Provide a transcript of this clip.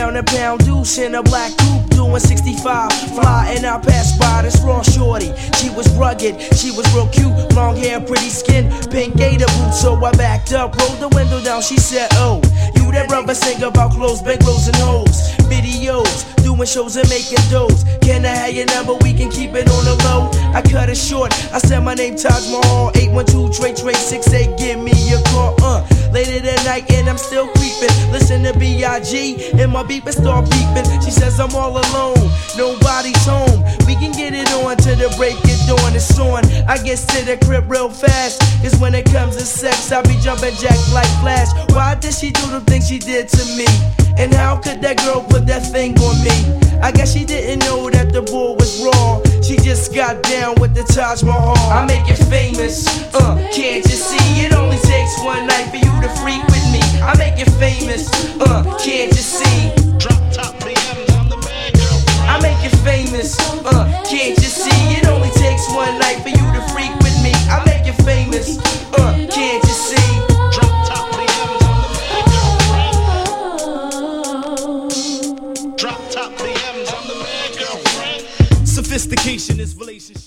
ground and pound deuce in a black coupe doing 65. Fly and I passed by this raw shorty. She was rugged, she was real cute, long hair, pretty skin, pink gator boots. So I backed up, rolled the window down. She said, "Oh, you that brother sing about clothes, bankrolls and hoes, videos, doing shows and making doughs. Can I have your number? We can keep it on the low." I cut it short. I said my name Taj Mahal, 812-Trey-Trey-68. Give me your call. Later that night and I'm still creeping. Listen to B.I.G. and my beeping start beeping. She says I'm all alone, nobody's home. We can get it on till the break of dawn. It's on. I get to the crib real fast, 'cause when it comes to sex, I be jumping jack like Flash. Why did she do the things she did to me? And how could that girl put that thing on me? I guess she didn't know that the bull was raw. She just got down with the Taj Mahal. I make it famous, can't you see? It only takes one night for you to freak with me. I make it famous, can't you see? Drop top BMs, I'm the man, girlfriend. I make it famous, can't you see? It only takes one night for you to freak with me. I make it famous, can't you see? Drop top BMs, I'm the man, girlfriend. Drop top BMs, I'm the man, girlfriend. Sophistication is relationship.